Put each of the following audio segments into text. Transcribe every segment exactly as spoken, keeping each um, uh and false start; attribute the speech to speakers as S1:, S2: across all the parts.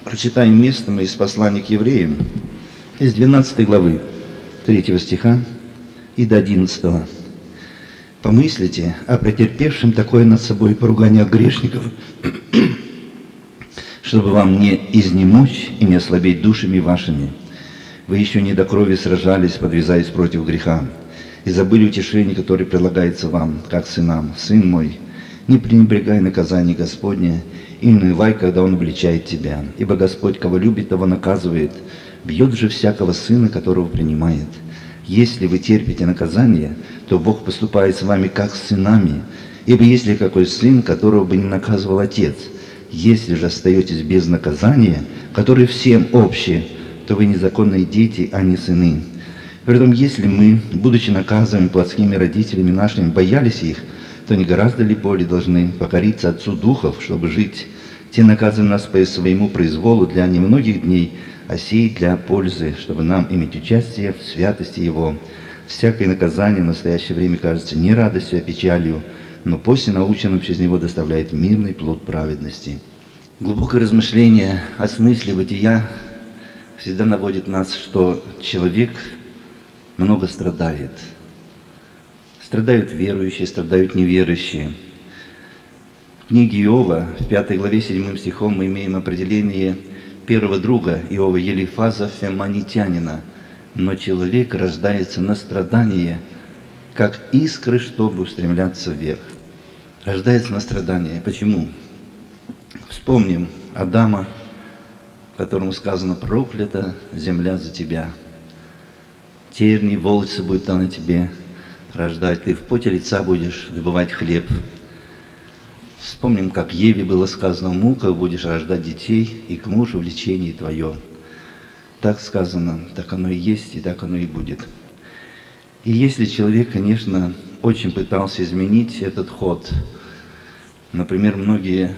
S1: Прочитаем место мы из послания к евреям, из двенадцатой главы, третьего стиха и до одиннадцатого. «Помыслите о претерпевшем такое над собой поругание от грешников, чтобы вам не изнемочь и не ослабеть душами вашими. Вы еще не до крови сражались, подвязаясь против греха, и забыли утешение, которое предлагается вам, как сынам. Сын мой, не пренебрегай наказание Господне, и не унывай, когда Он обличает тебя. Ибо Господь, кого любит, того наказывает, бьет же всякого сына, которого принимает. Если вы терпите наказание, то Бог поступает с вами как с сынами. Ибо если какой сын, которого бы не наказывал отец, если же остаетесь без наказания, которое всем общее, то вы незаконные дети, а не сыны. Притом, если мы, будучи наказанными плотскими родителями нашими, боялись их, то не гораздо ли более должны покориться Отцу Духов, чтобы жить? Те наказаны нас по своему произволу для немногих дней, а сей для пользы, чтобы нам иметь участие в святости Его. Всякое наказание в настоящее время кажется не радостью, а печалью, но после наученным через него доставляет мирный плод праведности». Глубокое размышление о смысле бытия всегда наводит нас, что человек много страдает. Страдают верующие, страдают неверующие. В книге Иова, в пятой главе, седьмым стихом, мы имеем определение первого друга Иова, Елифаза, феманитянина. «Но человек рождается на страдание, как искры, чтобы устремляться вверх». Рождается на страдание. Почему? Вспомним Адама, которому сказано: «Проклята земля за тебя. Терни, волосы будут там на тебе рождать, ты в поте лица будешь добывать хлеб». Вспомним, как Еве было сказано: «В муках будешь рождать детей, и к мужу влечение твое». Так сказано, так оно и есть, и так оно и будет. И если человек, конечно, очень пытался изменить этот ход, например, многие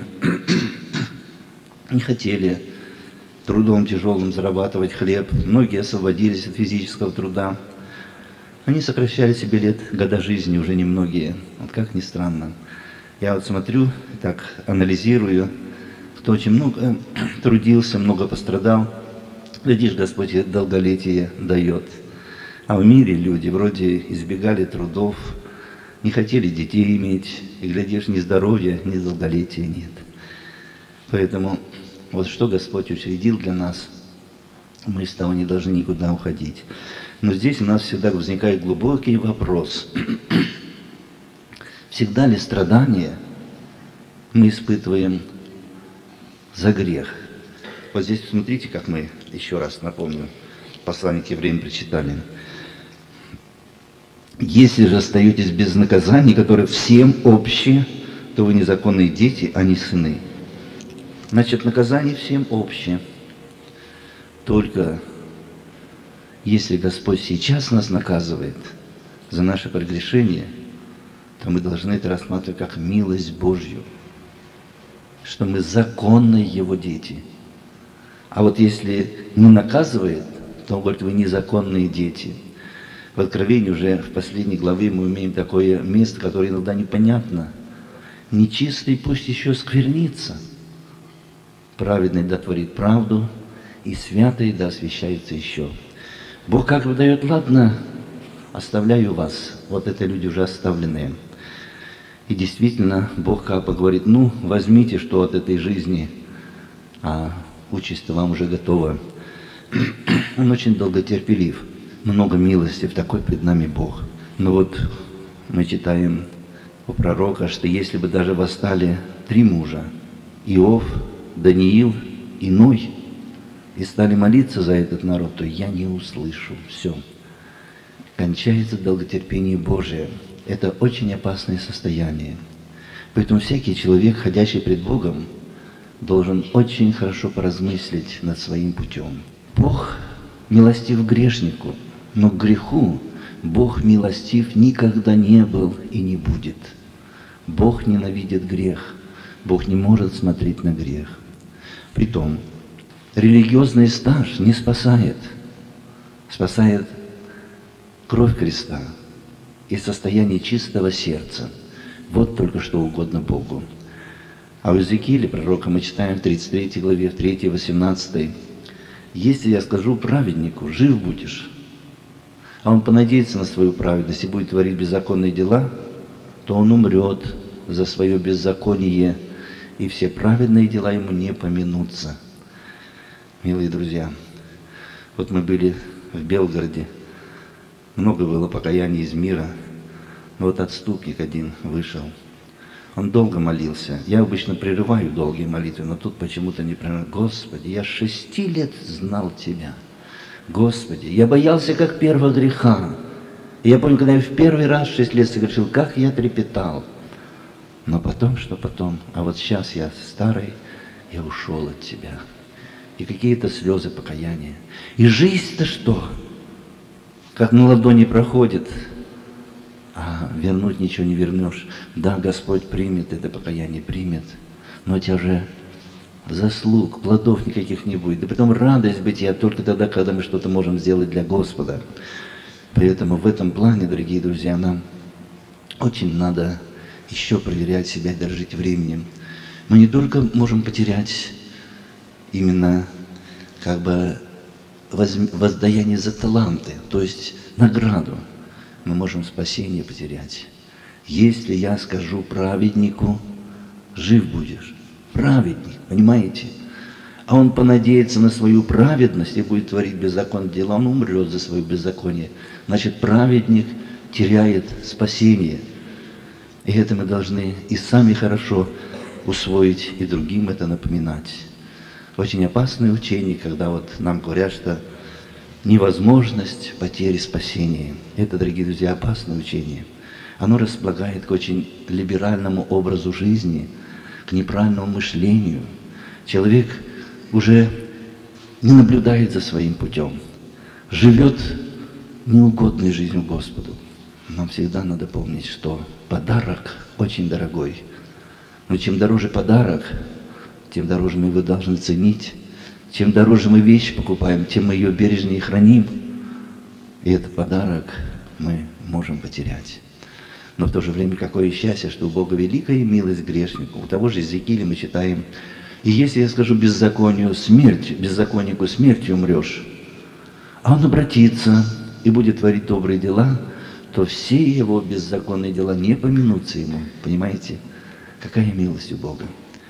S1: не хотели трудом тяжелым зарабатывать хлеб, многие освободились от физического труда, они сокращали себе лет, года жизни, уже немногие. Вот как ни странно. Я вот смотрю, так анализирую, кто очень много трудился, много пострадал. Глядишь, Господь долголетие дает. А в мире люди вроде избегали трудов, не хотели детей иметь, и, глядишь, ни здоровья, ни долголетия нет. Поэтому вот что Господь учредил для нас, мы с того не должны никуда уходить. Но здесь у нас всегда возникает глубокий вопрос. Всегда ли страдания мы испытываем за грех? Вот здесь смотрите, как мы, еще раз напомню, послание к евреям прочитали. «Если же остаетесь без наказания, которое всем общее, то вы незаконные дети, а не сыны». Значит, наказание всем общее. Только если Господь сейчас нас наказывает за наше прегрешение, то мы должны это рассматривать как милость Божью, что мы законные Его дети. А вот если не наказывает, то Он говорит: вы незаконные дети. В Откровении уже в последней главе мы имеем такое место, которое иногда непонятно. «Нечистый пусть еще сквернится, праведный да творит правду, и святый да освящается еще». Бог как бы дает: ладно, оставляю вас. Вот это люди уже оставленные. И действительно, Бог как бы говорит: ну, возьмите что от этой жизни, а участь вам уже готова. Он очень долготерпелив, много милостив, такой пред нами Бог. Но вот мы читаем у пророка, что если бы даже восстали три мужа, Иов, Даниил и Ной, и стали молиться за этот народ, то я не услышу. Все. Кончается долготерпение Божие. Это очень опасное состояние. Поэтому всякий человек, ходящий пред Богом, должен очень хорошо поразмыслить над своим путем. Бог милостив грешнику, но к греху Бог милостив никогда не был и не будет. Бог ненавидит грех. Бог не может смотреть на грех. Притом, религиозный стаж не спасает. Спасает кровь креста и состояние чистого сердца. Вот только что угодно Богу. А в Иезекииле, пророка, мы читаем в тридцать третьей главе, в третьей, восемнадцатой. «Если я скажу праведнику, жив будешь, а он понадеется на свою праведность и будет творить беззаконные дела, то он умрет за свое беззаконие, и все праведные дела ему не помянутся». Милые друзья, вот мы были в Белгороде, много было покаяний из мира. Вот отступник один вышел. Он долго молился. Я обычно прерываю долгие молитвы, но тут почему-то не прерываю. «Господи, я шести лет знал Тебя. Господи, я боялся как первого греха. И я помню, когда я в первый раз в шесть лет согрешил, как я трепетал. Но потом, что потом? А вот сейчас я старый, я ушел от Тебя». И какие-то слезы покаяния. И жизнь-то что? Как на ладони проходит, а вернуть ничего не вернешь. Да, Господь примет это покаяние, примет, но у тебя же заслуг, плодов никаких не будет. Да потом радость бытия только тогда, когда мы что-то можем сделать для Господа. Поэтому в этом плане, дорогие друзья, нам очень надо еще проверять себя и дорожить временем. Мы не только можем потерять именно как бы воздаяние за таланты, то есть награду, мы можем спасение потерять. Если я скажу праведнику, жив будешь. Праведник, понимаете? А он понадеется на свою праведность и будет творить беззаконные дела, он умрет за свое беззаконие. Значит, праведник теряет спасение. И это мы должны и сами хорошо усвоить, и другим это напоминать. Очень опасное учение, когда вот нам говорят, что невозможность потери спасения. Это, дорогие друзья, опасное учение. Оно располагает к очень либеральному образу жизни, к неправильному мышлению. Человек уже не наблюдает за своим путем, живет неугодной жизнью Господу. Нам всегда надо помнить, что подарок очень дорогой. Но чем дороже подарок, тем дороже мы его должны ценить. Чем дороже мы вещь покупаем, тем мы ее бережнее храним. И этот подарок мы можем потерять. Но в то же время какое счастье, что у Бога великая милость грешнику. У того же Иезекииля мы читаем: «И если я скажу беззаконию смерть, беззаконнику смертью умрешь, а он обратится и будет творить добрые дела, то все его беззаконные дела не помянутся ему». Понимаете, какая милость у Бога.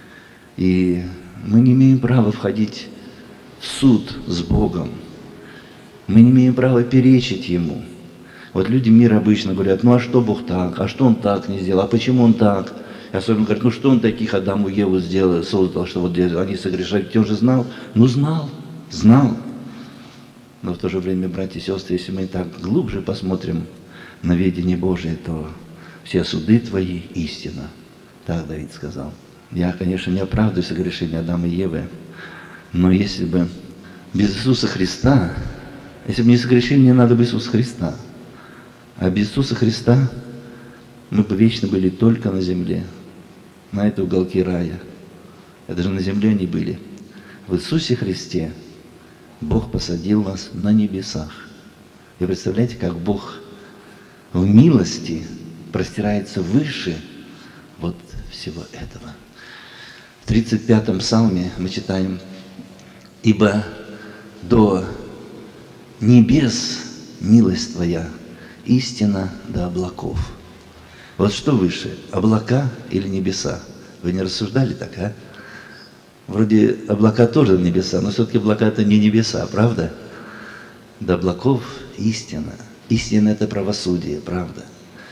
S1: И мы не имеем права входить в суд с Богом. Мы не имеем права перечить Ему. Вот люди мира обычно говорят: ну а что Бог так, а что Он так не сделал, а почему Он так? И особенно говорят: ну что Он таких Адаму и Еву сделал, создал, что вот они согрешают. Он же знал. Ну знал, знал. Но в то же время, братья и сестры, если мы так глубже посмотрим на ведение Божие, то все суды Твои истина. Так Давид сказал. Я, конечно, не оправдываю согрешение Адама и Евы, но если бы без Иисуса Христа, если бы не согрешили, мне надо бы Иисуса Христа. А без Иисуса Христа мы бы вечно были только на земле, на этой уголке рая. Это же на земле они были. В Иисусе Христе Бог посадил нас на небесах. И представляете, как Бог в милости простирается выше вот всего этого. В тридцать пятом псалме мы читаем: «Ибо до небес милость Твоя, истина до облаков». Вот что выше, облака или небеса? Вы не рассуждали так, а? Вроде облака тоже небеса, но все-таки облака это не небеса, правда? До облаков истина. Истина это правосудие, правда?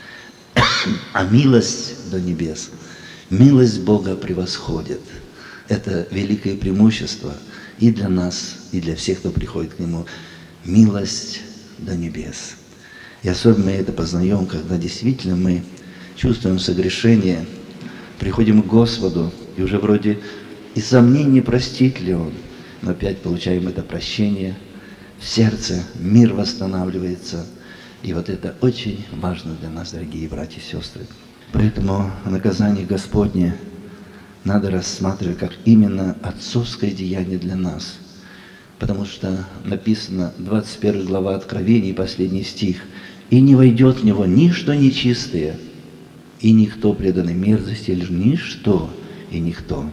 S1: А милость до небес. Милость Бога превосходит. Это великое преимущество и для нас, и для всех, кто приходит к Нему. Милость до небес. И особенно мы это познаем, когда действительно мы чувствуем согрешение, приходим к Господу, и уже вроде и сомнений, простит ли Он, но опять получаем это прощение, в сердце мир восстанавливается. И вот это очень важно для нас, дорогие братья и сестры. Поэтому наказание Господне надо рассматривать как именно отцовское деяние для нас. Потому что написано, двадцать первая глава Откровений, последний стих: «И не войдет в него ничто нечистое, и никто преданный мерзости, или ничто и никто.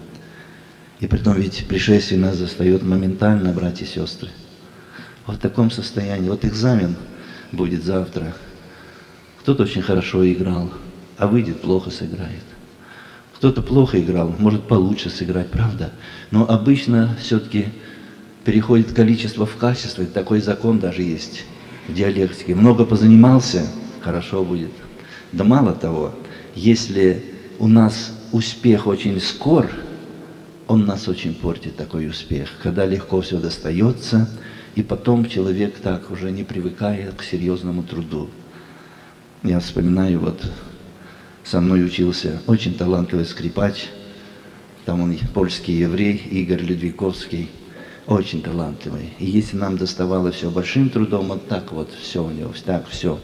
S1: И притом ведь пришествие нас застает моментально, братья и сестры. Вот в таком состоянии. Вот экзамен будет завтра. Кто-то очень хорошо играл, а выйдет, плохо сыграет. Кто-то плохо играл, может получше сыграть, правда? Но обычно все-таки переходит количество в качество, и такой закон даже есть в диалектике. Много позанимался, хорошо будет. Да мало того, если у нас успех очень скор, он нас очень портит, такой успех, когда легко все достается, и потом человек так уже не привыкает к серьезному труду. Я вспоминаю, вот со мной учился очень талантливый скрипач, там он польский еврей, Игорь Людвиковский, очень талантливый. И если нам доставалось все большим трудом, вот так вот все у него, так все.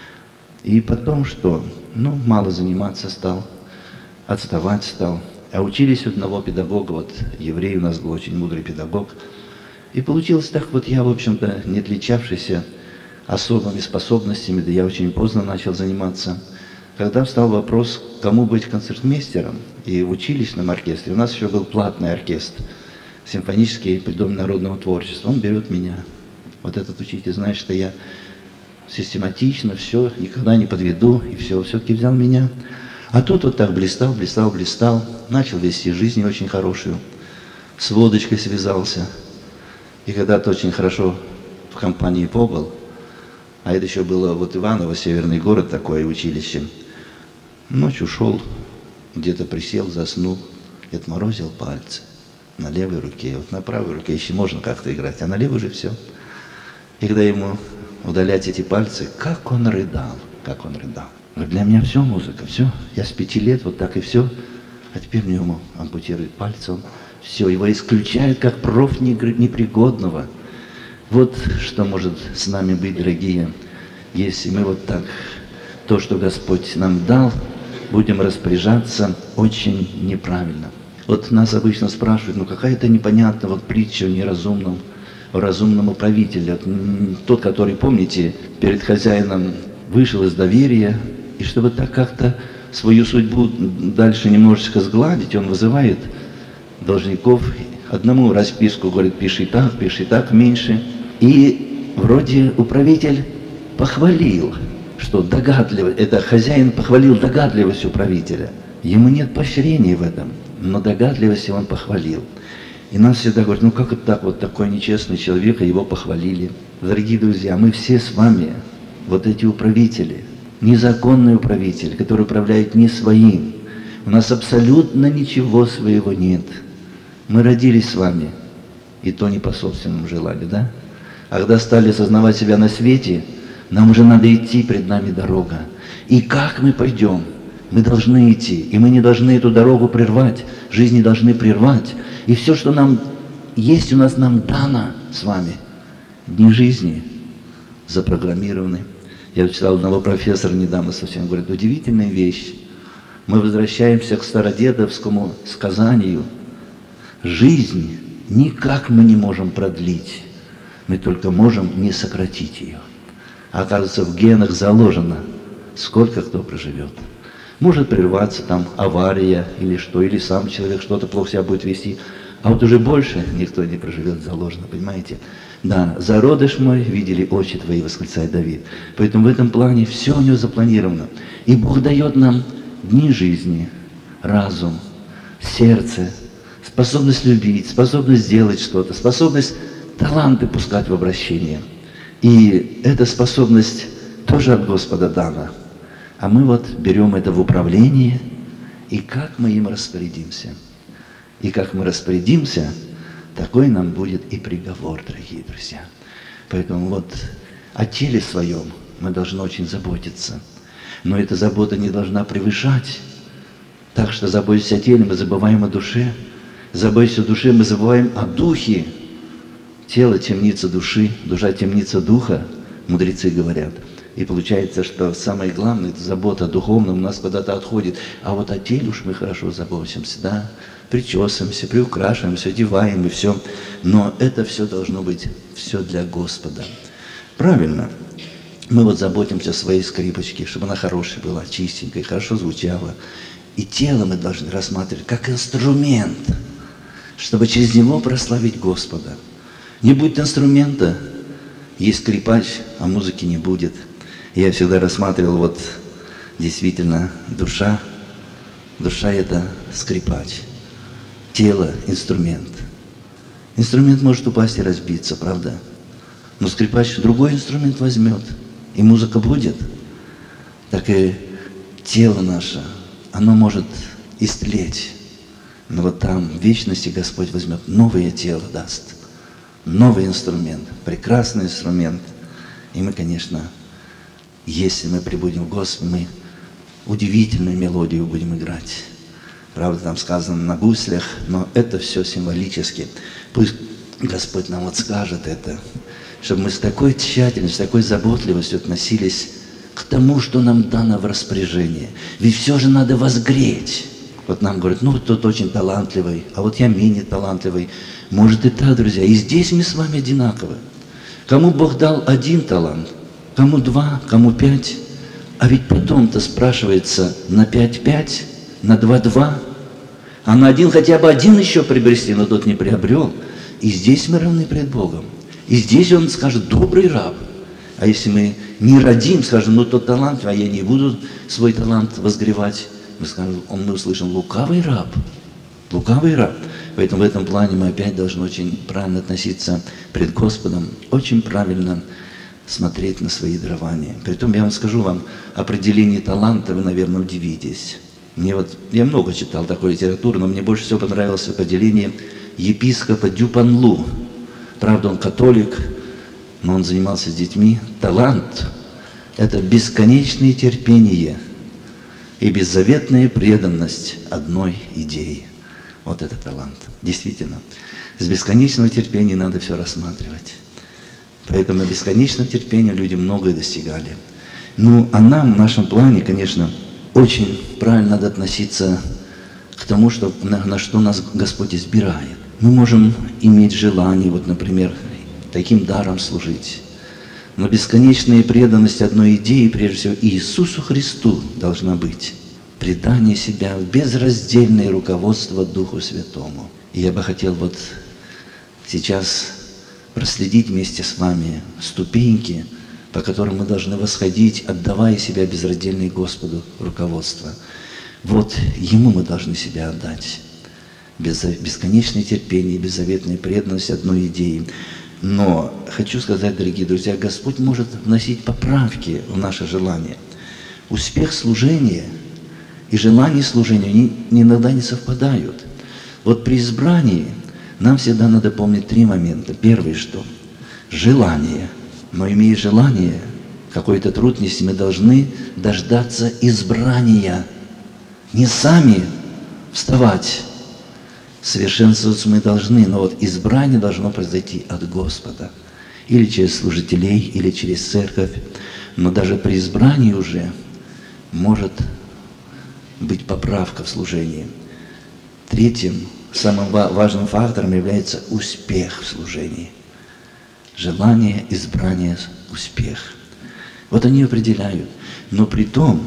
S1: И потом что? Ну, мало заниматься стал, отставать стал. А учились у одного педагога, вот еврей у нас был очень мудрый педагог. И получилось так, вот я, в общем-то, не отличавшийся особыми способностями, да я очень поздно начал заниматься. Когда встал вопрос, кому быть концертмейстером, и в училищном оркестре, у нас еще был платный оркестр, симфонический при Доме народного творчества, он берет меня. Вот этот учитель знает, что я систематично все, никогда не подведу, и все, все-таки взял меня. А тут вот так блистал, блистал, блистал, начал вести жизнь очень хорошую, с водочкой связался. И когда-то очень хорошо в компании побыл, а это еще было вот Иваново, северный город, такое училище. Ночью шел, где-то присел, заснул, и отморозил пальцы на левой руке. Вот на правой руке еще можно как-то играть, а на левой же все. И когда ему удалять эти пальцы, как он рыдал, как он рыдал. Для меня все музыка, все. Я с пяти лет вот так и все. А теперь мне ему ампутирует пальцы, он все, его исключают как профнепригодного. Вот что может с нами быть, дорогие, если мы вот так, то, что Господь нам дал, будем распоряжаться очень неправильно. Вот нас обычно спрашивают, ну какая-то непонятная вот притча о неразумном, о разумном управителе. Тот, который, помните, перед хозяином вышел из доверия, и чтобы так как-то свою судьбу дальше немножечко сгладить, он вызывает должников, одному расписку говорит, пиши так, пиши так, меньше. И вроде управитель похвалил, что догадливый, это хозяин похвалил догадливость управителя. Ему нет поощрения в этом, но догадливость он похвалил. И нас всегда говорят, ну как это так, вот такой нечестный человек, а его похвалили. Дорогие друзья, мы все с вами, вот эти управители, незаконные управители, которые управляют не своим. У нас абсолютно ничего своего нет. Мы родились с вами, и то не по собственному желанию, да? А когда стали осознавать себя на свете, нам уже надо идти, пред нами дорога. И как мы пойдем? Мы должны идти, и мы не должны эту дорогу прервать, жизнь не должны прервать. И все, что нам есть, у нас нам дано с вами. Дни жизни запрограммированы. Я читал одного профессора недавно совсем, говорит, удивительная вещь. Мы возвращаемся к стародедовскому сказанию. Жизнь никак мы не можем продлить, мы только можем не сократить ее. А оказывается, в генах заложено, сколько кто проживет. Может прерваться там авария или что, или сам человек что-то плохо себя будет вести, а вот уже больше никто не проживет, заложено, понимаете? Да, зародыш мой видели очи твои, восклицает Давид. Поэтому в этом плане все у него запланировано. И Бог дает нам дни жизни, разум, сердце, способность любить, способность сделать что-то, способность таланты пускать в обращение. И эта способность тоже от Господа дана. А мы вот берем это в управление, и как мы им распорядимся. И как мы распорядимся, такой нам будет и приговор, дорогие друзья. Поэтому вот о теле своем мы должны очень заботиться. Но эта забота не должна превышать. Так что, заботясь о теле, мы забываем о душе. Заботясь о душе, мы забываем о духе. Тело – темница души, душа – темница духа, мудрецы говорят. И получается, что самое главное – это забота о духовном у нас куда-то отходит. А вот о теле уж мы хорошо заботимся, да? Причесываемся, приукрашиваемся, одеваем и все. Но это все должно быть все для Господа. Правильно. Мы вот заботимся о своей скрипочке, чтобы она хорошая была, чистенькая, хорошо звучала. И тело мы должны рассматривать как инструмент, чтобы через него прославить Господа. Не будет инструмента, есть скрипач, а музыки не будет. Я всегда рассматривал, вот действительно, душа, душа это скрипач, тело – инструмент. Инструмент может упасть и разбиться, правда? Но скрипач другой инструмент возьмет, и музыка будет. Так и тело наше, оно может истлеть. Но вот там в вечности Господь возьмет новое тело, даст. Новый инструмент, прекрасный инструмент. И мы, конечно, если мы прибудем в Господе, мы удивительную мелодию будем играть. Правда, там сказано на гуслях, но это все символически. Пусть Господь нам вот скажет это, чтобы мы с такой тщательностью, с такой заботливостью относились к тому, что нам дано в распоряжение. Ведь все же надо возгреть. Вот нам говорят, ну, тот очень талантливый, а вот я менее талантливый. Может и так, друзья. И здесь мы с вами одинаковы. Кому Бог дал один талант, кому два, кому пять. А ведь потом-то спрашивается на пять-пять, на два-два. А на один хотя бы один еще приобрести, но тот не приобрел. И здесь мы равны пред Богом. И здесь Он скажет, добрый раб. А если мы не родим, скажем, ну тот талант, а я не буду свой талант возгревать, мы скажем, он, мы услышим, лукавый раб. Лукавый раб. Поэтому в этом плане мы опять должны очень правильно относиться пред Господом, очень правильно смотреть на свои дарования. Притом я вам скажу вам, определение таланта, вы, наверное, удивитесь. Мне вот, я много читал такой литературы, но мне больше всего понравилось определение епископа Дюпанлу. Правда, он католик, но он занимался с детьми. Талант – это бесконечное терпение и беззаветная преданность одной идее. Вот это талант. Действительно, с бесконечного терпения надо все рассматривать. Поэтому на бесконечном терпении люди многое достигали. Ну, а нам в нашем плане, конечно, очень правильно надо относиться к тому, что, на, на что нас Господь избирает. Мы можем иметь желание, вот, например, таким даром служить. Но бесконечная преданность одной идее, прежде всего, Иисусу Христу должна быть. Предание себя в безраздельное руководство Духу Святому. И я бы хотел вот сейчас проследить вместе с вами ступеньки, по которым мы должны восходить, отдавая себя безраздельно Господу руководство. Вот Ему мы должны себя отдать. Бесконечное терпение, беззаветная преданность одной идее. Но хочу сказать, дорогие друзья, Господь может вносить поправки в наше желание. Успех служения и желание служения они иногда не совпадают. Вот при избрании нам всегда надо помнить три момента. Первый что? Желание. Но имея желание, какой-то труд нести, мы должны дождаться избрания. Не сами вставать. Совершенствоваться мы должны, но вот избрание должно произойти от Господа. Или через служителей, или через церковь. Но даже при избрании уже может быть поправка в служении. Третьим, самым важным фактором является успех в служении. Желание, избрание, успех. Вот они определяют. Но при том,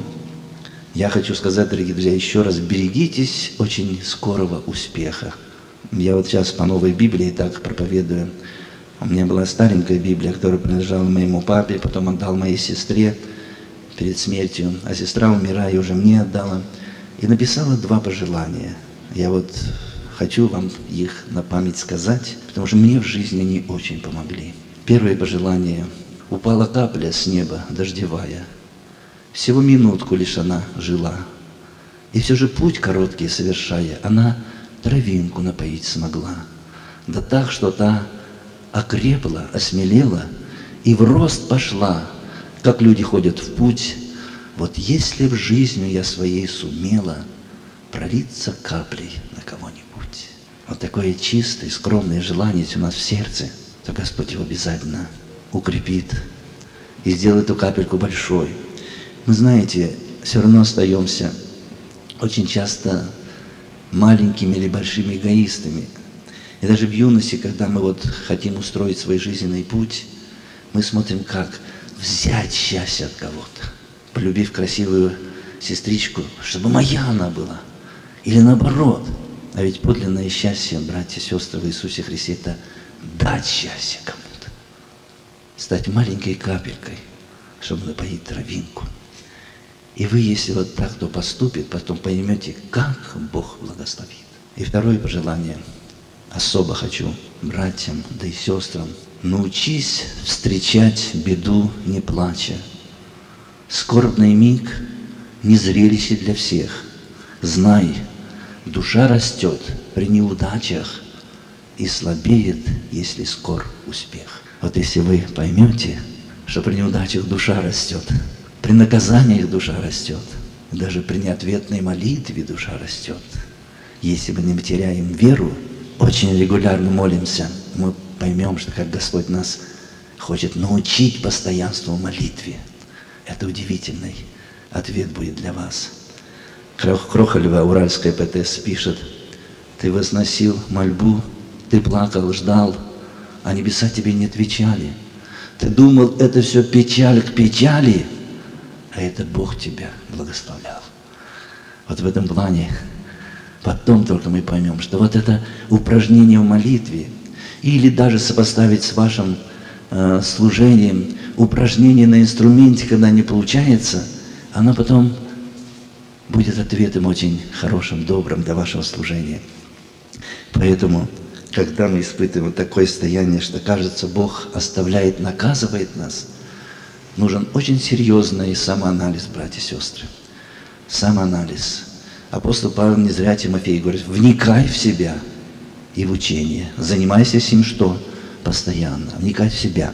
S1: я хочу сказать, дорогие друзья, еще раз, берегитесь очень скорого успеха. Я вот сейчас по новой Библии так проповедую. У меня была старенькая Библия, которая принадлежала моему папе, потом отдал моей сестре перед смертью, а сестра, умирая, уже мне отдала. И написала два пожелания. Я вот хочу вам их на память сказать, потому что мне в жизни они очень помогли. Первое пожелание. Упала капля с неба, дождевая. Всего минутку лишь она жила. И все же путь короткий совершая, она травинку напоить смогла. Да так, что та окрепла, осмелела и в рост пошла, как люди ходят в путь. Вот если в жизни я своей сумела пролиться каплей на кого-нибудь. Вот такое чистое, скромное желание у нас в сердце, то Господь его обязательно укрепит и сделает эту капельку большой. Мы, знаете, все равно остаемся очень часто маленькими или большими эгоистами. И даже в юности, когда мы вот хотим устроить свой жизненный путь, мы смотрим, как взять счастье от кого-то. Полюбив красивую сестричку, чтобы моя она была. Или наоборот. А ведь подлинное счастье, братья и сестры, в Иисусе Христе, это дать счастье кому-то. Стать маленькой капелькой, чтобы напоить травинку. И вы, если вот так кто поступит, потом поймете, как Бог благословит. И второе пожелание. Особо хочу братьям, да и сестрам. Научись встречать беду, не плача. Скорбный миг не зрелище для всех. Знай, душа растет при неудачах и слабеет, если скор успех. Вот если вы поймете, что при неудачах душа растет, при наказаниях душа растет, даже при неответной молитве душа растет. Если мы не теряем веру, очень регулярно молимся, мы поймем, что как Господь нас хочет научить постоянству в молитве. Это удивительный ответ будет для вас. Крохолева, уральская поэтесса, пишет: ты возносил мольбу, ты плакал, ждал, а небеса тебе не отвечали. Ты думал, это все печаль к печали, а это Бог тебя благословлял. Вот в этом плане потом только мы поймем, что вот это упражнение в молитве, или даже сопоставить с вашим э, служением, упражнение на инструменте, когда не получается, оно потом будет ответом очень хорошим, добрым для вашего служения. Поэтому, когда мы испытываем такое состояние, что, кажется, Бог оставляет, наказывает нас, нужен очень серьезный самоанализ, братья и сестры. Самоанализ. Апостол Павел не зря Тимофею говорит: вникай в себя и в учение. Занимайся с ним что? Постоянно. Вникай в себя.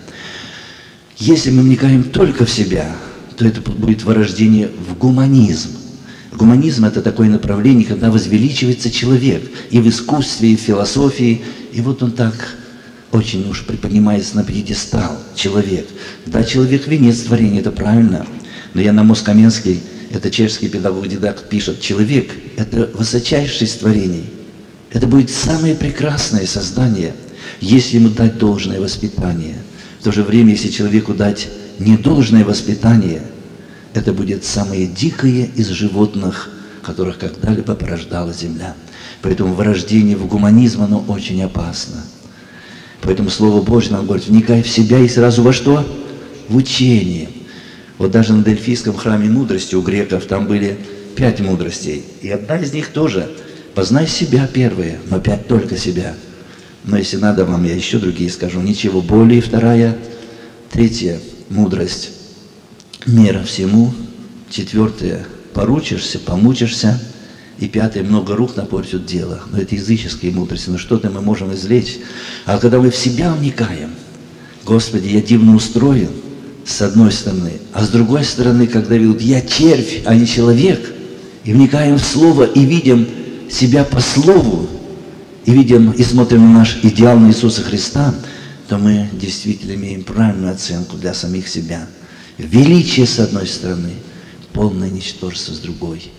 S1: Если мы вникаем только в себя, то это будет вырождение в гуманизм. Гуманизм – это такое направление, когда возвеличивается человек и в искусстве, и в философии. И вот он так очень уж приподнимается на пьедестал, человек. Да, человек – венец творения, это правильно. Но Ян Амос Каменский, это чешский педагог-дидакт, пишет: человек – это высочайшее из творений. Это будет самое прекрасное создание, если ему дать должное воспитание. В то же время, если человеку дать недолжное воспитание, это будет самое дикое из животных, которых когда-либо порождала земля. Поэтому вырождение в гуманизм, оно очень опасно. Поэтому Слово Божье нам говорит: вникай в себя и сразу во что? В учение. Вот даже на Дельфийском храме мудрости у греков там были пять мудростей. И одна из них тоже: познай себя первая, но пять только себя. Но если надо вам, я еще другие скажу. Ничего более. Вторая, третья мудрость: мера всему. Четвертое: поручишься, помучишься. И пятое: много рук напортят дело. Но это языческие мудрости. Но что-то мы можем извлечь. А когда мы в себя вникаем: Господи, я дивно устроен, с одной стороны. А с другой стороны, когда видят: я червь, а не человек. И вникаем в Слово, и видим себя по Слову, и видим, и смотрим на наш идеал на Иисуса Христа, то мы действительно имеем правильную оценку для самих себя. Величие с одной стороны, полное ничтожество с другой.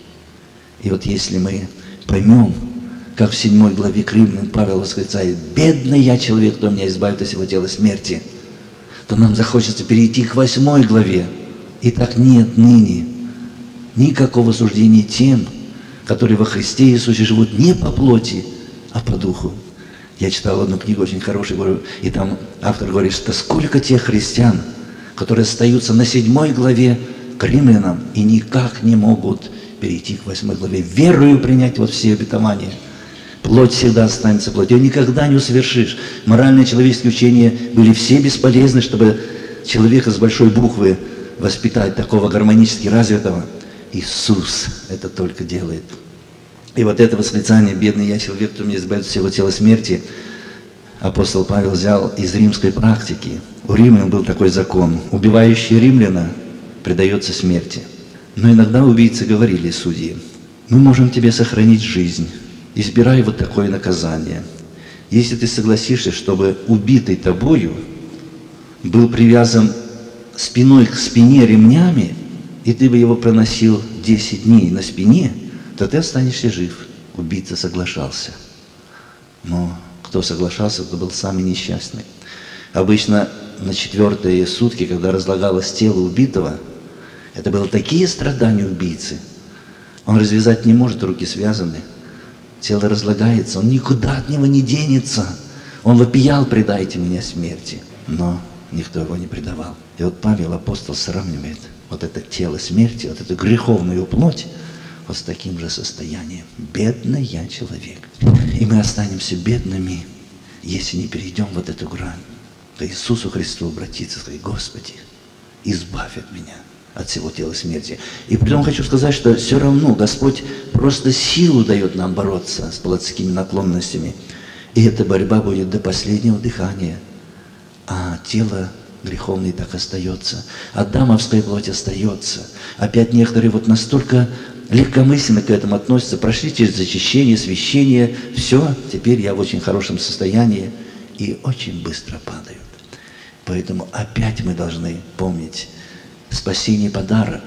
S1: И вот если мы поймем, как в седьмой главе к Римлянам Павел восклицает: «Бедный я человек, кто меня избавит от сего тела смерти», то нам захочется перейти к восьмой главе. Итак, нет ныне никакого суждения тем, которые во Христе Иисусе живут не по плоти, а по духу. Я читал одну книгу очень хорошую, и там автор говорит, что сколько тех христиан, которые остаются на седьмой главе к Римлянам и никак не могут перейти к восьмой главе, верою принять вот все обетования. Плоть всегда останется плотью, ее никогда не усовершишь. Моральные человеческие учения были все бесполезны, чтобы человека с большой буквы воспитать, такого гармонически развитого. Иисус это только делает. И вот это восклицание: «Бедный я человек, кто меня избавит от всего тела смерти», апостол Павел взял из римской практики. У римлян был такой закон: убивающий римляна предается смерти. Но иногда убийцы говорили судьи: мы можем тебе сохранить жизнь, избирай вот такое наказание. Если ты согласишься, чтобы убитый тобою был привязан спиной к спине ремнями, и ты бы его проносил десять дней на спине, то ты останешься жив. Убийца соглашался. Но кто соглашался, кто был самый несчастный. Обычно на четвертые сутки, когда разлагалось тело убитого, это было такие страдания убийцы, Он развязать не может, руки связаны. Тело разлагается, он никуда от него не денется. Он вопиял: предайте меня смерти. Но никто его не предавал. И вот Павел, апостол, сравнивает вот это тело смерти, вот эту греховную плоть, вот с таким же состоянием. Бедный я человек. И мы останемся бедными, если не перейдем вот эту грань. К Иисусу Христу обратиться, сказать: Господи, избавь от меня, от всего тела смерти. И притом хочу сказать, что все равно Господь просто силу дает нам бороться с плотскими наклонностями. И эта борьба будет до последнего дыхания. А тело греховное так остается. Адамовская плоть остается. Опять некоторые вот настолько легкомысленно к этому относятся. Прошли через очищение, священие. Все, теперь я в очень хорошем состоянии. И очень быстро падают. Поэтому опять мы должны помнить: спасение — подарок.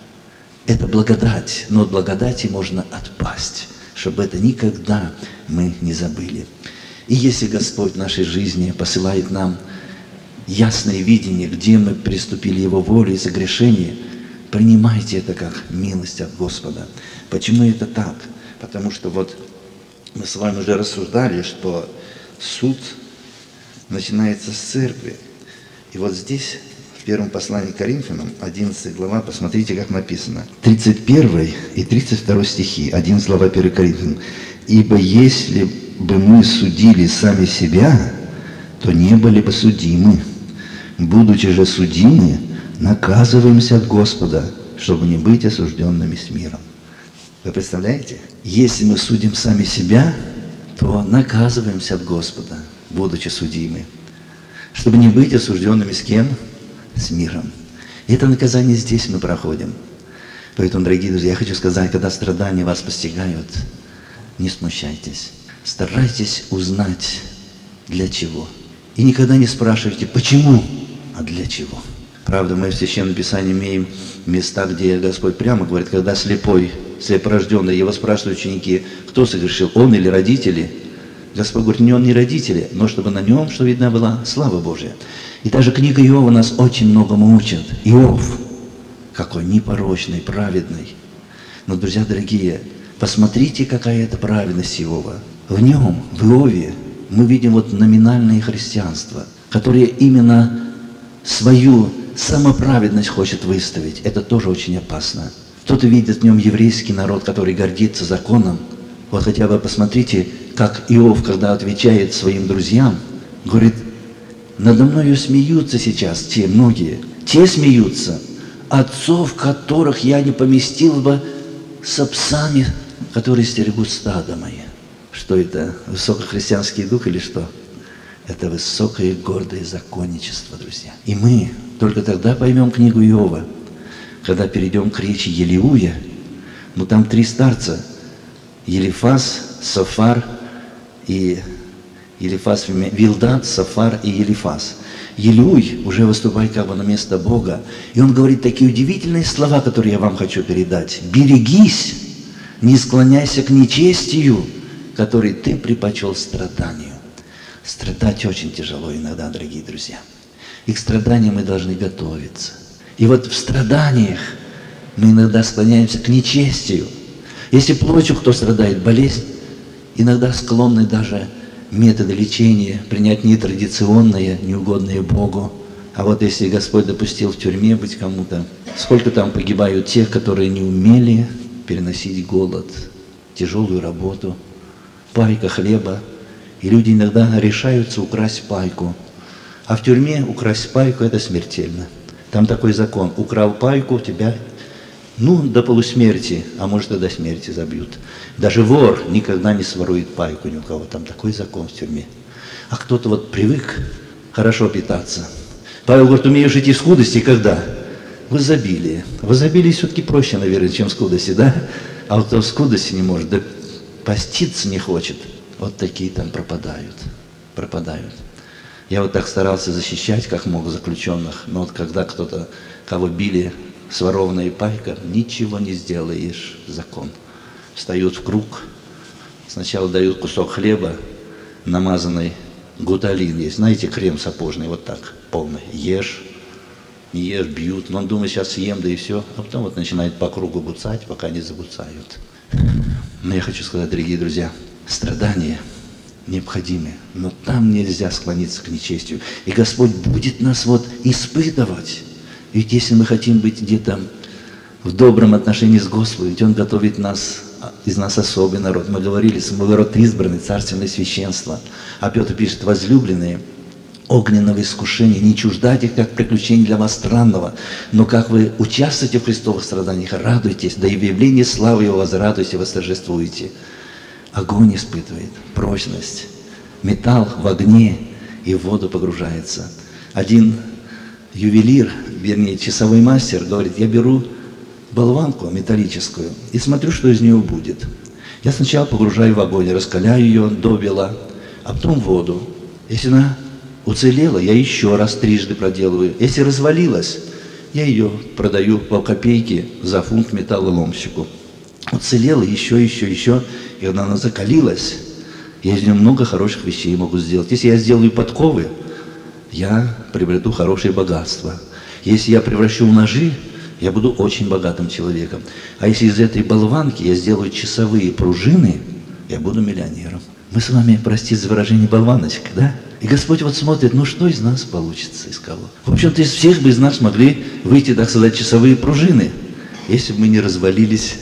S1: Это благодать. Но от благодати можно отпасть, чтобы это никогда мы не забыли. И если Господь в нашей жизни посылает нам ясное видение, где мы приступили Его воле и согрешение, принимайте это как милость от Господа. Почему это так? Потому что вот мы с вами уже рассуждали, что суд начинается с церкви. И вот здесь, в первом послании к Коринфянам, одиннадцатая глава, посмотрите, как написано. тридцать первый и тридцать второй стихи, одиннадцатая глава первого Коринфянам. «Ибо если бы мы судили сами себя, то не были бы судимы. Будучи же судимы, наказываемся от Господа, чтобы не быть осужденными с миром». Вы представляете? Если мы судим сами себя, то наказываемся от Господа, будучи судимы, чтобы не быть осужденными с кем? С миром. И это наказание здесь мы проходим. Поэтому, дорогие друзья, я хочу сказать, когда страдания вас постигают, не смущайтесь. Старайтесь узнать, для чего. И никогда не спрашивайте, почему, а для чего. Правда, мы в Священном Писании имеем места, где Господь прямо говорит, когда слепой, слепорожденный, его спрашивают ученики: кто согрешил, он или родители? Господь говорит: не он, не родители, но чтобы на нем, что видна была, слава Божия. И даже книга Иова нас очень многому учит. Иов, какой непорочный, праведный. Но, друзья дорогие, посмотрите, какая это праведность Иова. В нем, в Иове, мы видим вот номинальное христианство, которое именно свою самоправедность хочет выставить. Это тоже очень опасно. Кто-то видит в нем еврейский народ, который гордится законом. Вот хотя бы посмотрите, как Иов, когда отвечает своим друзьям, говорит: надо мною смеются сейчас те многие. Те смеются, отцов которых я не поместил бы с псами, которые стерегут стадо мое. Что это? Высокохристианский дух или что? Это высокое гордое законничество, друзья. И мы только тогда поймем книгу Иова, когда перейдем к речи Елиуя. Ну там три старца: Елифаз, Софар и Елифаз, Вилдат, Софар и Елифаз. Елиуй уже выступает как бы на место Бога, и он говорит такие удивительные слова, которые я вам хочу передать. «Берегись, не склоняйся к нечестию, который ты предпочел страданию». Страдать очень тяжело иногда, дорогие друзья. И к страданиям мы должны готовиться. И вот в страданиях мы иногда склоняемся к нечестию. Если плотью кто страдает, болезнь, иногда склонны даже методы лечения принять нетрадиционные, неугодные Богу. А вот если Господь допустил в тюрьме быть кому-то, сколько там погибают тех, которые не умели переносить голод, тяжелую работу, пайка хлеба. И люди иногда решаются украсть пайку. А в тюрьме украсть пайку – это смертельно. Там такой закон: украл пайку, тебя, ну, до полусмерти, а может и до смерти забьют. Даже вор никогда не сворует пайку ни у кого. Там такой закон в тюрьме. А кто-то вот привык хорошо питаться. Павел говорит: умеешь идти в скудости когда? В изобилии. В изобилии все-таки проще, наверное, чем в скудости, да? А вот кто в скудости не может, да поститься не хочет, вот такие там пропадают. Пропадают. Я вот так старался защищать, как мог, заключенных. Но вот когда кто-то, кого били сворованная пайка, ничего не сделаешь, закон. Встают в круг, сначала дают кусок хлеба, намазанный гуталин есть. Знаете, крем сапожный, вот так, полный. Ешь, не ешь, бьют. Но он думает, сейчас съем, да и все. А потом вот начинает по кругу буцать, пока не забуцают. Но я хочу сказать, дорогие друзья, страдания необходимы, но там нельзя склониться к нечестию. И Господь будет нас вот испытывать. Ведь если мы хотим быть где-то в добром отношении с Господом, ведь Он готовит нас, из нас особый народ. Мы говорили, мы род избранный, царственное священство. А Петр пишет: возлюбленные, огненного искушения, не чуждайте их, как приключений для вас странного, но как вы участвуете в Христовых страданиях, радуйтесь, да и в явлении славы Его возрадуйте, восторжествуете. Огонь испытывает прочность, металл в огне и в воду погружается. Один ювелир, вернее часовой мастер, говорит: я беру болванку металлическую и смотрю, что из нее будет. Я сначала погружаю в огонь, раскаляю ее до бела, а потом в воду. Если она уцелела, я еще раз трижды проделываю. Если развалилась, я ее продаю по копейке за фунт металлоломщику. Уцелела еще, еще, еще. И когда она закалилась, я из нее много хороших вещей могу сделать. Если я сделаю подковы, я приобрету хорошее богатство. Если я превращу в ножи, я буду очень богатым человеком. А если из этой болванки я сделаю часовые пружины, я буду миллионером. Мы с вами, простите за выражение, болваночка, да? И Господь вот смотрит, ну что из нас получится, из кого? В общем-то, из всех бы из нас могли выйти, так сказать, часовые пружины, если бы мы не развалились,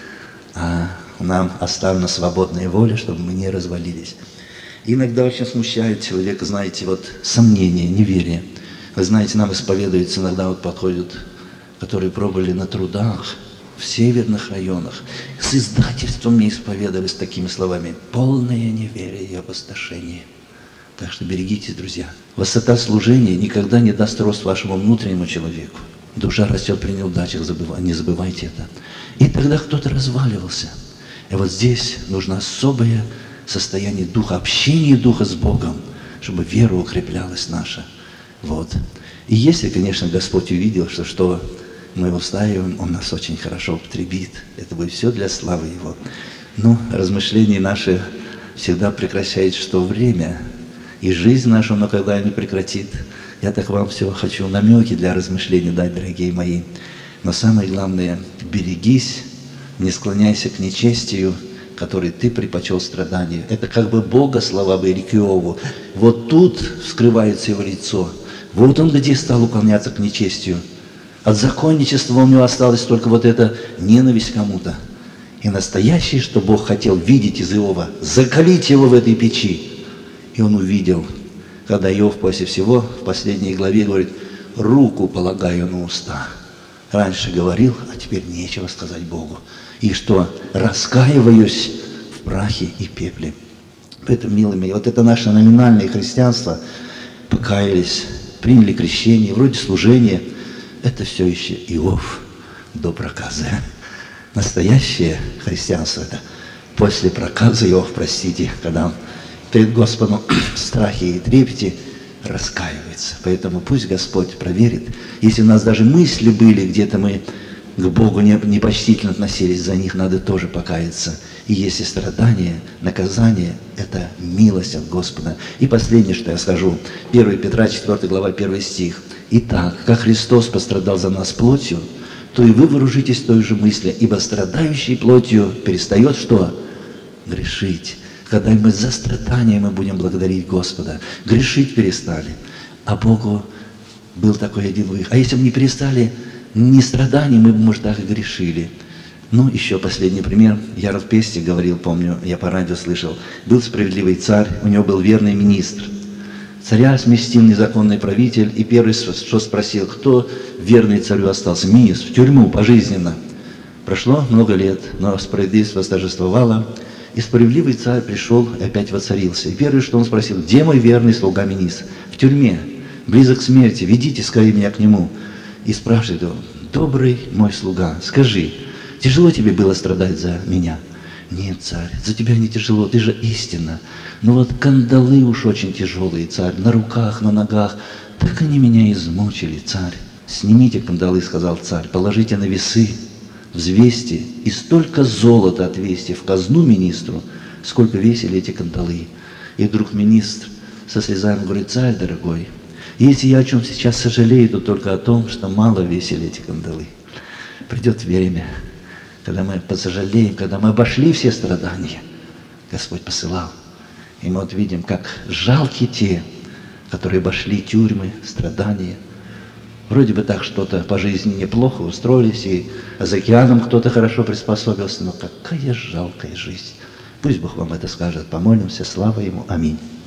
S1: а нам оставлена свободная воля, чтобы мы не развалились. И иногда очень смущает человека, знаете, вот сомнение, неверие. Вы знаете, нам исповедуются, иногда вот подходят, которые пробовали на трудах, в северных районах, с издательством мне исповедовались такими словами: полное неверие и опустошение. Так что берегитесь, друзья. Высота служения никогда не даст рост вашему внутреннему человеку. Душа растет при неудачах, не забывайте это. И тогда кто-то разваливался. И вот здесь нужно особое состояние духа, общение духа с Богом, чтобы вера укреплялась наша. Вот. И если, конечно, Господь увидел, что, что мы устаиваем, Он нас очень хорошо употребит. Это будет все для славы Его. Но размышления наши всегда прекращают, что время, и жизнь нашу, но когда не прекратит. Я так вам все хочу намеки для размышлений дать, дорогие мои. Но самое главное, берегись, не склоняйся к нечестию, который ты предпочел страданию. Это как бы Бога слова были к Иову. Вот тут вскрывается его лицо. Вот он где стал уклоняться к нечестию. От законничества у него осталась только вот эта ненависть кому-то. И настоящее, что Бог хотел видеть из Иова, закалить его в этой печи. И он увидел, когда Иов после всего в последней главе говорит: руку полагаю на уста. Раньше говорил, а теперь нечего сказать Богу. И что? Раскаиваюсь в прахе и пепле. Поэтому, милые мои, вот это наше номинальное христианство, покаялись, приняли крещение, вроде служения, это все еще Иов до проказы. Настоящее христианство — это после проказа Иов, простите, когда он перед Господом в страхе и трепете раскаивается. Поэтому пусть Господь проверит. Если у нас даже мысли были, где-то мы к Богу непочтительно относились, за них надо тоже покаяться. И если страдание, наказание — это милость от Господа. И последнее, что я скажу, первое Петра, четвёртая глава, первый стих. «Итак, как Христос пострадал за нас плотью, то и вы вооружитесь той же мыслью, ибо страдающий плотью перестает что? Грешить». Когда мы за страдания мы будем благодарить Господа, грешить перестали. А Богу был такой один выход. А если бы не перестали не страдания, мы бы, может, так и грешили. Ну, еще последний пример. Я в Песте говорил, помню, я по радио слышал. Был справедливый царь, у него был верный министр. Царя сместил незаконный правитель, и первый, что спросил, кто верный царю остался? Министр, в тюрьму пожизненно. Прошло много лет, но справедливость восторжествовала. И справедливый царь пришел и опять воцарился. И первое, что он спросил: где мой верный слуга министр? В тюрьме, близок к смерти, ведите скорее меня к нему. И спрашивает его: добрый мой слуга, скажи, тяжело тебе было страдать за меня? Нет, царь, за тебя не тяжело, ты же истинно. Но вот кандалы уж очень тяжелые, царь, на руках, на ногах, так они меня измучили, царь. Снимите кандалы, сказал царь, положите на весы, взвесьте и столько золота отвесьте в казну министру, сколько весили эти кандалы. И вдруг министр со слезами говорит: царь дорогой,
S2: И если я о чем сейчас сожалею, то только о том, что мало весили эти кандалы. Придет время, когда мы посожалеем, когда мы обошли все страдания, Господь посылал. И мы вот видим, как жалки те, которые обошли тюрьмы, страдания. Вроде бы так что-то по жизни неплохо устроились, и за океаном кто-то хорошо приспособился, но какая жалкая жизнь. Пусть Бог вам это скажет. Помолимся. Слава Ему. Аминь.